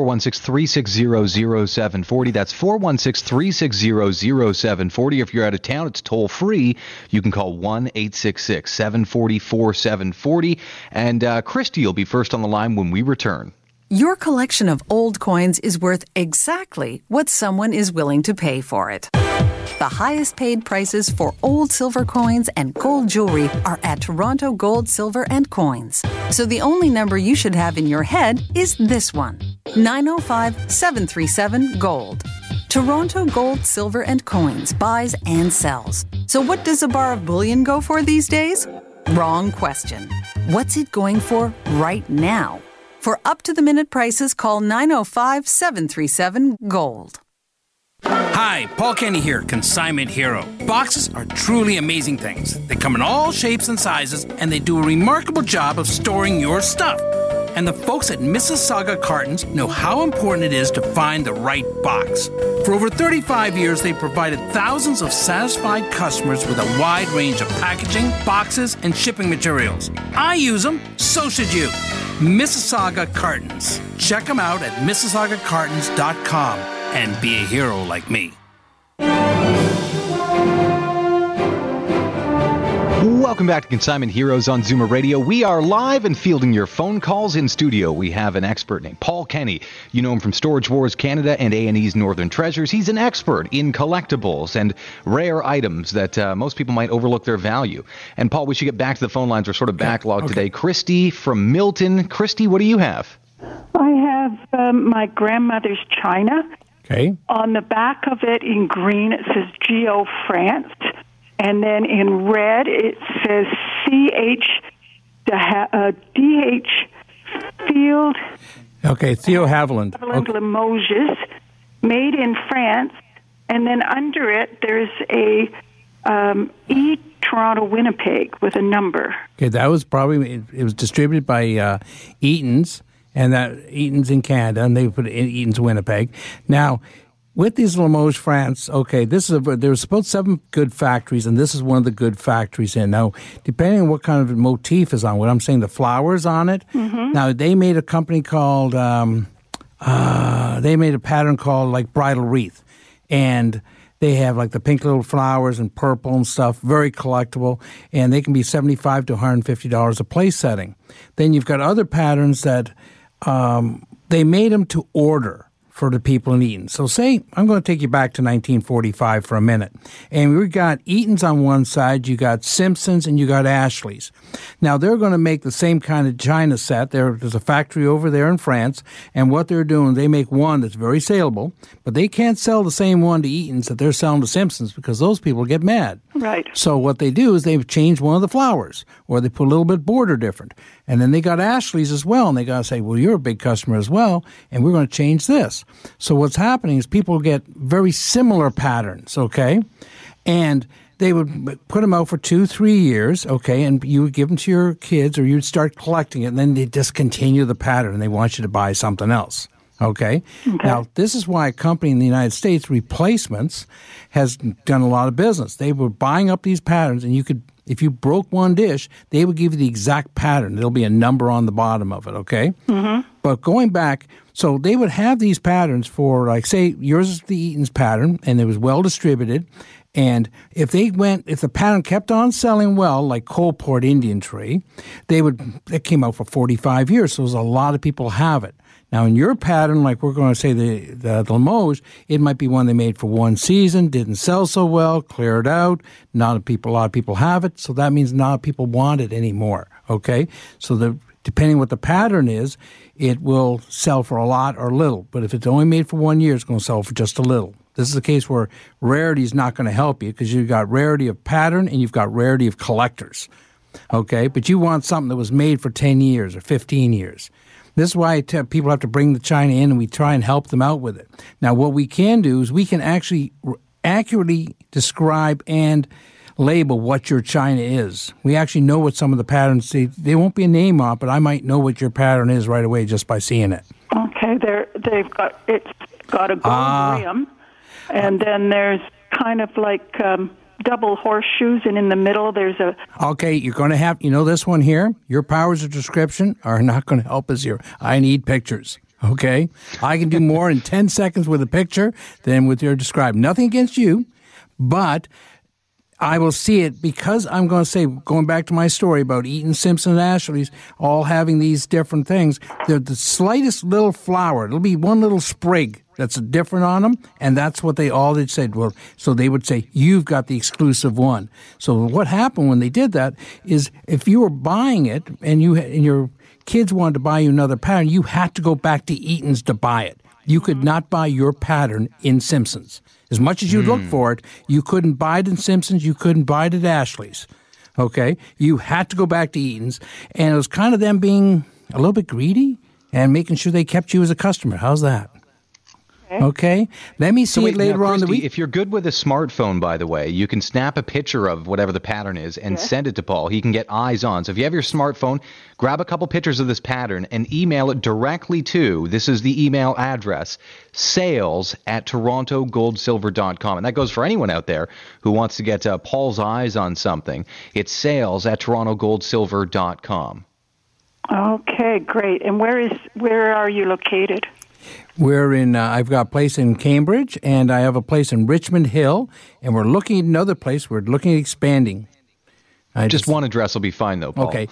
416-360-0740. That's 416-360-0740. If you're out of town, it's toll free. You can call 1-866-740-4740. And Christy will be first on the line when we return. Your collection of old coins is worth exactly what someone is willing to pay for it. The highest paid prices for old silver coins and gold jewelry are at Toronto Gold, Silver and Coins. So the only number you should have in your head is this one, 905-737-GOLD. Toronto Gold, Silver and Coins buys and sells. So what does a bar of bullion go for these days? Wrong question. What's it going for right now? For up-to-the-minute prices, call 905-737-GOLD. Hi, Paul Kenny here, Consignment Hero. Boxes are truly amazing things. They come in all shapes and sizes, and they do a remarkable job of storing your stuff. And the folks at Mississauga Cartons know how important it is to find the right box. For over 35 years, they've provided thousands of satisfied customers with a wide range of packaging, boxes, and shipping materials. I use them, so should you. Mississauga Cartons. Check them out at MississaugaCartons.com and be a hero like me. Welcome back to Consignment Heroes on Zoomer Radio. We are live and fielding your phone calls in studio. We have an expert named Paul Kenny. You know him from Storage Wars Canada and A&E's Northern Treasures. He's an expert in collectibles and rare items that most people might overlook their value. And Paul, we should get back to the phone lines. We're sort of backlogged today. Christy from Milton. Christy, what do you have? I have my grandmother's china. Okay. On the back of it in green, it says Geo France. And then in red, it says DH Field. Okay, Theo Haviland. Limoges, made in France. And then under it, there's a E Toronto Winnipeg with a number. Okay, that was probably, it was distributed by Eaton's, and that Eaton's in Canada, and they put it in Eaton's Winnipeg. Now, with these Limoges France, okay, there was about 7 good factories, and this is one of the good factories in. Now, depending on what kind of motif is on, what I'm saying, the flowers on it. Mm-hmm. Now, they made a company called, they made a pattern called like Bridal Wreath, and they have like the pink little flowers and purple and stuff, very collectible, and they can be $75 to $150 a place setting. Then you've got other patterns that they made them to order for the people in Eaton. So say, I'm going to take you back to 1945 for a minute. And we got Eaton's on one side, you got Simpson's, and you got Ashley's. Now, they're going to make the same kind of china set. There's a factory over there in France, and what they're doing, they make one that's very saleable, but they can't sell the same one to Eaton's that they're selling to Simpson's because those people get mad. Right. So what they do is they've changed one of the flowers, or they put a little bit border different. And then they got Ashley's as well, and they got to say, well, you're a big customer as well, and we're going to change this. So what's happening is people get very similar patterns, okay? And they would put them out for 2-3 years, okay, and you would give them to your kids, or you'd start collecting it, and then they discontinue the pattern, and they want you to buy something else. Okay? Now, this is why a company in the United States, Replacements, has done a lot of business. They were buying up these patterns, and you could, if you broke one dish, they would give you the exact pattern. There'll be a number on the bottom of it, okay? Mm-hmm. But going back, so they would have these patterns for, like, say, yours is the Eaton's pattern, and it was well distributed. And if the pattern kept on selling well, like Coalport Indian Tree, it came out for 45 years, so there's a lot of people have it. Now, in your pattern, like we're going to say the Limoges, it might be one they made for one season, didn't sell so well, cleared out. Not a lot of people have it, so that means not a lot of people want it anymore. Okay, so depending what the pattern is, it will sell for a lot or little. But if it's only made for 1 year, it's going to sell for just a little. This is a case where rarity is not going to help you because you've got rarity of pattern and you've got rarity of collectors. Okay, but you want something that was made for 10 years or 15 years. This is why people have to bring the china in, and we try and help them out with it. Now, what we can do is we can actually accurately describe and label what your china is. We actually know what some of the patterns, they won't be a name on it, but I might know what your pattern is right away just by seeing it. Okay, it's got a gold rim, and then there's kind of like double horseshoes, and in the middle there's a... Okay, you're going to have, this one here, your powers of description are not going to help us here. I need pictures, okay? I can do more in 10 seconds with a picture than with your describe. Nothing against you, but I will see it because I'm going to say, going back to my story about Eaton, Simpson, and Ashley's all having these different things, they're the slightest little flower. It'll be one little sprig that's different on them, and that's what they said. Well, so they would say, you've got the exclusive one. So what happened when they did that is if you were buying it and your kids wanted to buy you another pattern, you had to go back to Eaton's to buy it. You could not buy your pattern in Simpson's. As much as you'd look for it, you couldn't buy it in Simpson's, you couldn't buy it at Ashley's. Okay, you had to go back to Eaton's, and it was kind of them being a little bit greedy and making sure they kept you as a customer. How's that? Okay, let me see it later on in the week. If you're good with a smartphone, by the way, you can snap a picture of whatever the pattern is and send it to Paul. He can get eyes on. So if you have your smartphone, grab a couple pictures of this pattern and email it directly to, this is the email address, sales@torontogoldsilver.com. And that goes for anyone out there who wants to get Paul's eyes on something. It's sales@torontogoldsilver.com. Okay, great. And where are you located? We're in, I've got a place in Cambridge, and I have a place in Richmond Hill, and we're looking at another place. We're looking at expanding. Just one address will be fine, though, Paul. Okay.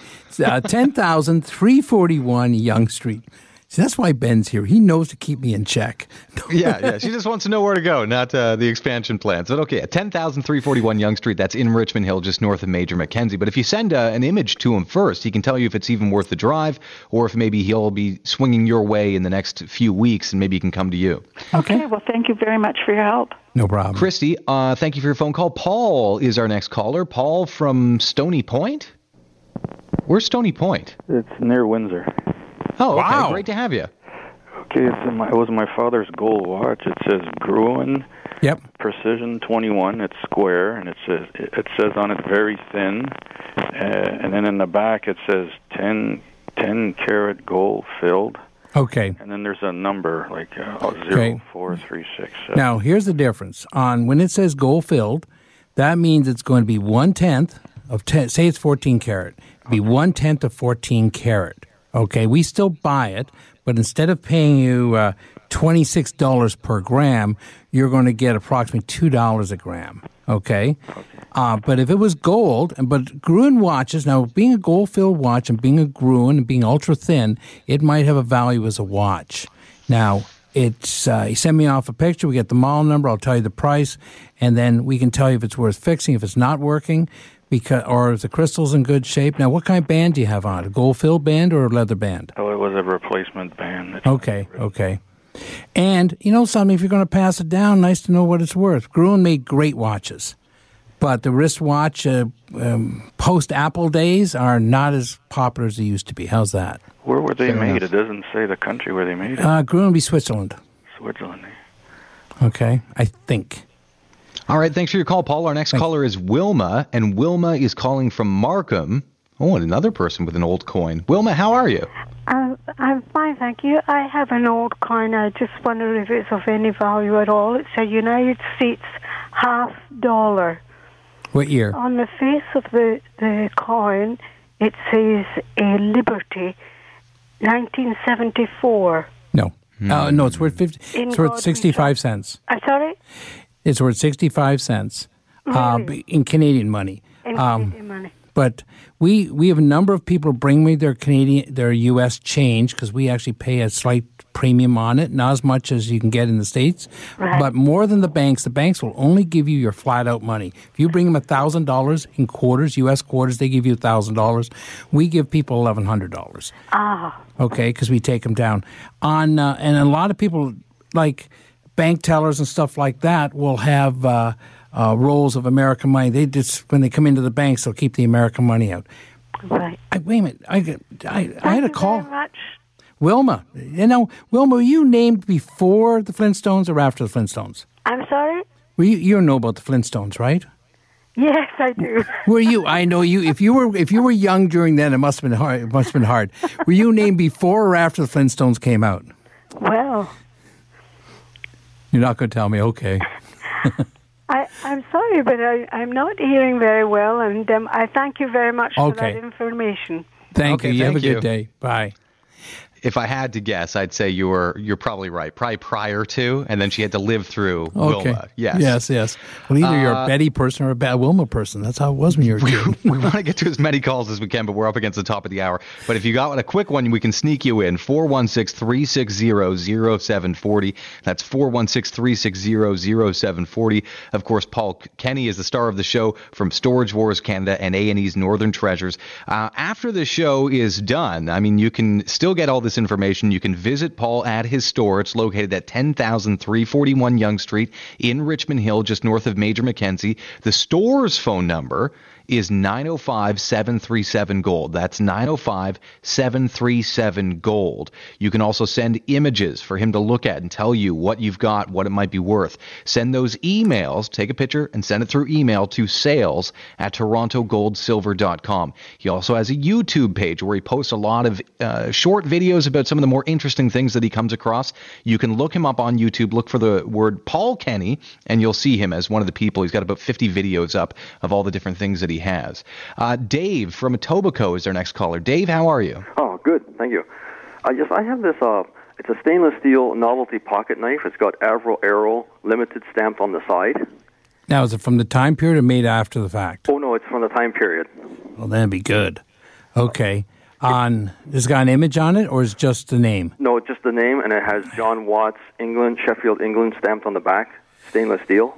10,341 Yonge Street. See, that's why Ben's here. He knows to keep me in check. Yeah. She just wants to know where to go, not the expansion plans. But okay, at 10,341 Yonge Street, that's in Richmond Hill, just north of Major Mackenzie. But if you send an image to him first, he can tell you if it's even worth the drive, or if maybe he'll be swinging your way in the next few weeks, and maybe he can come to you. Okay, well, thank you very much for your help. No problem. Christy, thank you for your phone call. Paul is our next caller. Paul from Stony Point? Where's Stony Point? It's near Windsor. Oh, okay. Wow. Great to have you. Okay, it was my father's gold watch. It says Gruen Precision 21. It's square, and it says on it very thin. And then in the back it says 10 karat gold filled. Okay. And then there's a number like 04367. Now, here's the difference. When it says gold filled, that means it's going to be 1/10 of 10. Say it's 14 karat. It'd be 1/10 of 14 karat. Okay, we still buy it, but instead of paying you $26 per gram, you're going to get approximately $2 a gram. Okay? But if it was gold, but Gruen watches, now being a gold-filled watch and being a Gruen and being ultra-thin, it might have a value as a watch. Now, it's you send me off a picture, we get the model number, I'll tell you the price, and then we can tell you if it's worth fixing, if it's not working, or if the crystal's in good shape. Now, what kind of band do you have on it? A gold-filled band or a leather band? Oh, it was a replacement band. Okay. And, you know something, if you're going to pass it down, nice to know what it's worth. Gruen made great watches, but the wristwatch post-Apple days are not as popular as they used to be. How's that? Where were they made? It doesn't say the country where they made it. Gruen would be Switzerland. Switzerland. Okay, I think. All right, thanks for your call, Paul. Our next caller is Wilma, and Wilma is calling from Markham. Oh, and another person with an old coin. Wilma, how are you? I'm fine, thank you. I have an old coin. I just wonder if it's of any value at all. It's a United States $50. What year? On the face of the coin, it says a Liberty, 1974. No. No, it's worth 50. It's worth 65 cents. I'm sorry? It's worth 65 cents Really? In Canadian money. In Canadian money. But we have a number of people bring me their U.S. change because we actually pay a slight premium on it, not as much as you can get in the States, but more than the banks. The banks will only give you your flat-out money. If you bring them $1,000 in quarters, U.S. quarters, they give you $1,000. We give people $1,100. Okay, because we take them down. And a lot of people, like bank tellers and stuff like that, will have rolls of American money. They just, when they come into the banks, they'll keep the American money out. Right. Wait a minute. I had a call. Thank you very much. Wilma. Wilma, were you named before the Flintstones or after the Flintstones? I'm sorry? You know about the Flintstones, right? Yes, I do. Were you? I know you. If you were young during then, it must have been hard. It must have been hard. Were you named before or after the Flintstones came out? Well, you're not going to tell me. Okay. I'm sorry, but I'm not hearing very well, and I thank you very much for that information. Thank you. You have a good day. Bye. If I had to guess, I'd say you're probably right. Probably prior to, and then she had to live through Wilma. Yes. Well, either you're a Betty person or a Wilma person. That's how it was when you were a kid. We want to get to as many calls as we can, but we're up against the top of the hour. But if you got a quick one, we can sneak you in. 416-360-0740. That's 416-360-0740. Of course, Paul Kenny is the star of the show from Storage Wars Canada and A&E's Northern Treasures. After the show is done, I mean, you can still get all this this information, you can visit Paul at his store. It's located at 10,341 Yonge Street in Richmond Hill, just north of Major Mackenzie. The store's phone number is 905-737-GOLD. That's 905-737-GOLD. You can also send images for him to look at and tell you what you've got, what it might be worth. Send those emails, take a picture and send it through email to sales@torontogoldsilver.com. He also has a YouTube page where he posts a lot of short videos about some of the more interesting things that he comes across. You can look him up on YouTube, look for the word Paul Kenny, and you'll see him as one of the people. He's got about 50 videos up of all the different things that he has. Dave from Etobicoke is our next caller. Dave, how are you? Oh, good. Thank you. I have this, it's a stainless steel novelty pocket knife. It's got Avro Arrow Limited stamped on the side. Now, is it from the time period or made after the fact? Oh, no, it's from the time period. Well, that'd be good. Okay. Has it got an image on it, or is it just the name? No, it's just the name, and it has John Watts, England, Sheffield, England stamped on the back. Stainless steel.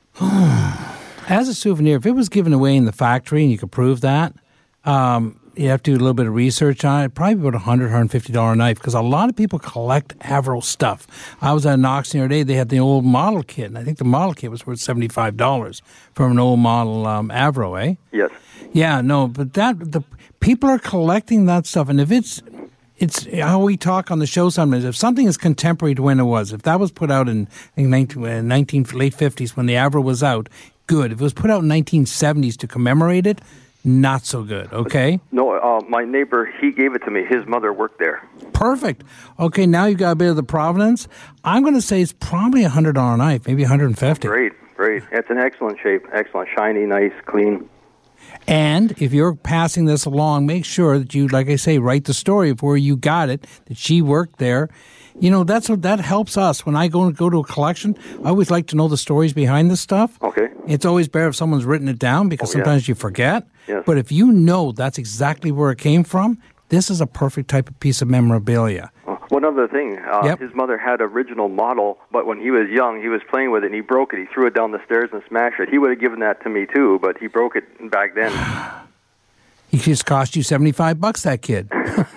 As a souvenir, if it was given away in the factory and you could prove that, you have to do a little bit of research on it. Probably about $100, $150 knife, because a lot of people collect Avro stuff. I was at an auction the other day. They had the old model kit, and I think the model kit was worth $75 from an old model Avro, eh? Yes. Yeah, no, but the people are collecting that stuff, and if it's how we talk on the show sometimes. If something is contemporary to when it was, if that was put out in late 50s when the Avro was out, good. If it was put out in 1970s to commemorate it, not so good, okay? No, my neighbor, he gave it to me. His mother worked there. Perfect. Okay, now you've got a bit of the provenance. I'm going to say it's probably a $100 knife, maybe $150. Great. It's in excellent shape. Excellent. Shiny, nice, clean. And if you're passing this along, make sure that you, like I say, write the story of where you got it, that she worked there. You know, that helps us. When I go to a collection, I always like to know the stories behind the stuff. Okay. It's always better if someone's written it down, because sometimes you forget. Yes. But if you know that's exactly where it came from, this is a perfect type of piece of memorabilia. One other thing, his mother had original model, but when he was young, he was playing with it and he broke it. He threw it down the stairs and smashed it. He would have given that to me too, but he broke it back then. He just cost you $75, that kid.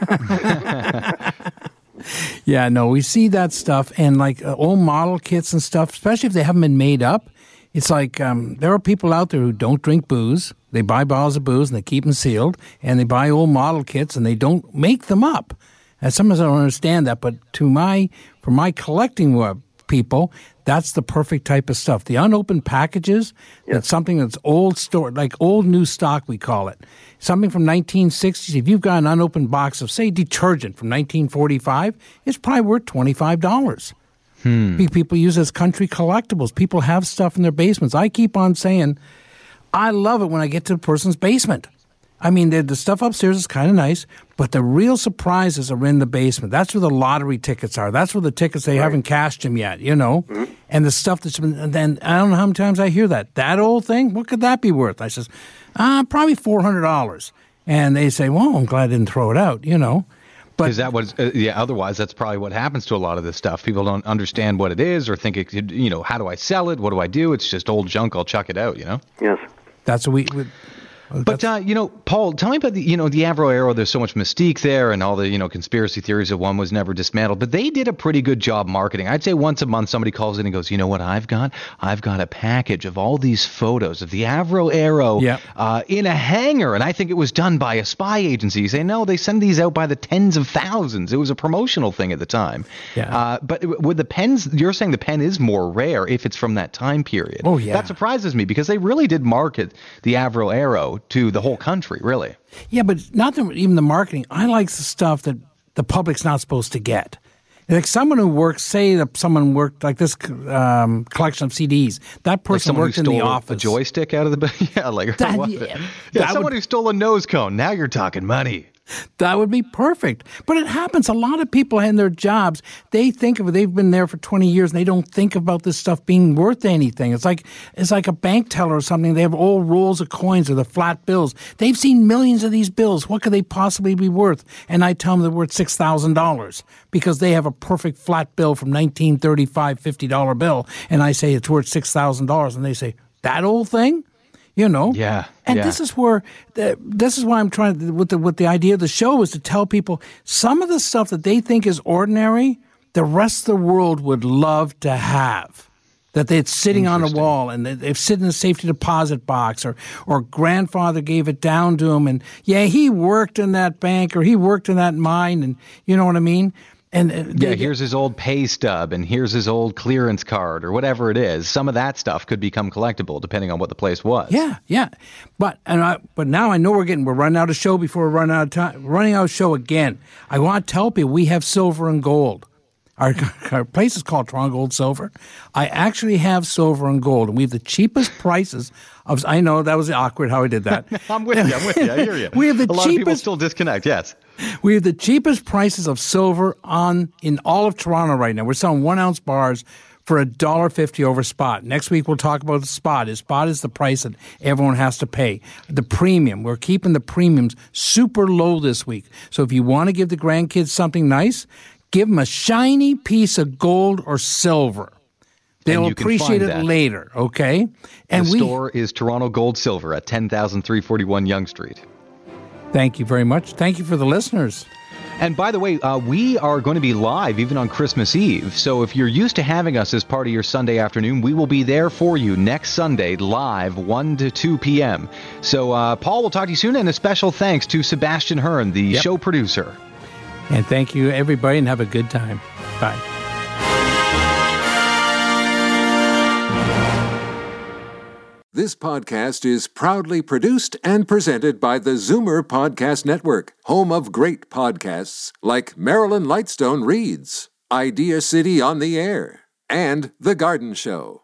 Yeah, no, we see that stuff, and like old model kits and stuff, especially if they haven't been made up. It's like there are people out there who don't drink booze. They buy bottles of booze and they keep them sealed, and they buy old model kits and they don't make them up. And sometimes I don't understand that, but for my collecting people, that's the perfect type of stuff. The unopened packages, it's something that's old store, like old new stock, we call it. Something from 1960s. If you've got an unopened box of, say, detergent from 1945, it's probably worth $25. People use it as country collectibles. People have stuff in their basements. I keep on saying, I love it when I get to the person's basement. I mean, the stuff upstairs is kind of nice, but the real surprises are in the basement. That's where the lottery tickets are. That's where the tickets, they haven't cashed them yet, you know? Mm-hmm. And the stuff that's been, and then I don't know how many times I hear that. That old thing, what could that be worth? I says, probably $400. And they say, well, I'm glad I didn't throw it out, you know? Is that what? Otherwise, that's probably what happens to a lot of this stuff. People don't understand what it is, or think it could, you know, how do I sell it? What do I do? It's just old junk. I'll chuck it out, you know? Yes. That's what we But, you know, Paul, tell me about the Avro Arrow. There's so much mystique there and all the, conspiracy theories that one was never dismantled. But they did a pretty good job marketing. I'd say once a month somebody calls in and goes, you know what I've got? I've got a package of all these photos of the Avro Arrow in a hangar. And I think it was done by a spy agency. You say, no, they send these out by the tens of thousands. It was a promotional thing at the time. Yeah. But with the pens, you're saying the pen is more rare if it's from that time period. Oh, yeah. That surprises me because they really did market the Avro Arrow to the whole country, really. Yeah, but not even the marketing. I like the stuff that the public's not supposed to get. Like someone who works, say that someone worked like this collection of CDs. That person worked in the office. A joystick out of the someone who stole a nose cone. Now you're talking money. That would be perfect. But it happens. A lot of people in their jobs, they think of it. They've been there for 20 years and they don't think about this stuff being worth anything. It's like a bank teller or something. They have old rolls of coins or the flat bills. They've seen millions of these bills. What could they possibly be worth? And I tell them they're worth $6,000 because they have a perfect flat bill from 1935 $50 bill. And I say it's worth $6,000. And they say, that old thing? you know? Yeah. And this is where, this is why I'm trying, with the idea of the show is to tell people some of the stuff that they think is ordinary, the rest of the world would love to have. That it's sitting on a wall and they've sit in a safety deposit box or grandfather gave it down to him and he worked in that bank or he worked in that mine and you know what I mean? And here's his old pay stub and here's his old clearance card or whatever it is. Some of that stuff could become collectible depending on what the place was. Yeah. But now I know we're running out of show before we run out of time. Running out of show again. I want to tell people we have silver and gold. Our place is called Toronto Gold Silver. I actually have silver and gold, and we have the cheapest prices of. I know that was awkward how I did that. I'm with you. I hear you. We have the A lot of people still disconnect. Yes. We have the cheapest prices of silver in all of Toronto right now. We're selling 1 ounce bars for $1.50 over spot. Next week we'll talk about the spot. Spot is the price that everyone has to pay. The premium. We're keeping the premiums super low this week. So if you want to give the grandkids something nice, give them a shiny piece of gold or silver. They'll appreciate it later, okay? And the store is Toronto Gold Silver at 10,341 Yonge Street. Thank you very much. Thank you for the listeners. And by the way, we are going to be live even on Christmas Eve. So if you're used to having us as part of your Sunday afternoon, we will be there for you next Sunday, live, 1 to 2 p.m. So, Paul, we'll talk to you soon. And a special thanks to Sebastian Hearn, the show producer. And thank you, everybody, and have a good time. Bye. This podcast is proudly produced and presented by the Zoomer Podcast Network, home of great podcasts like Marilyn Lightstone Reads, Idea City on the Air, and The Garden Show.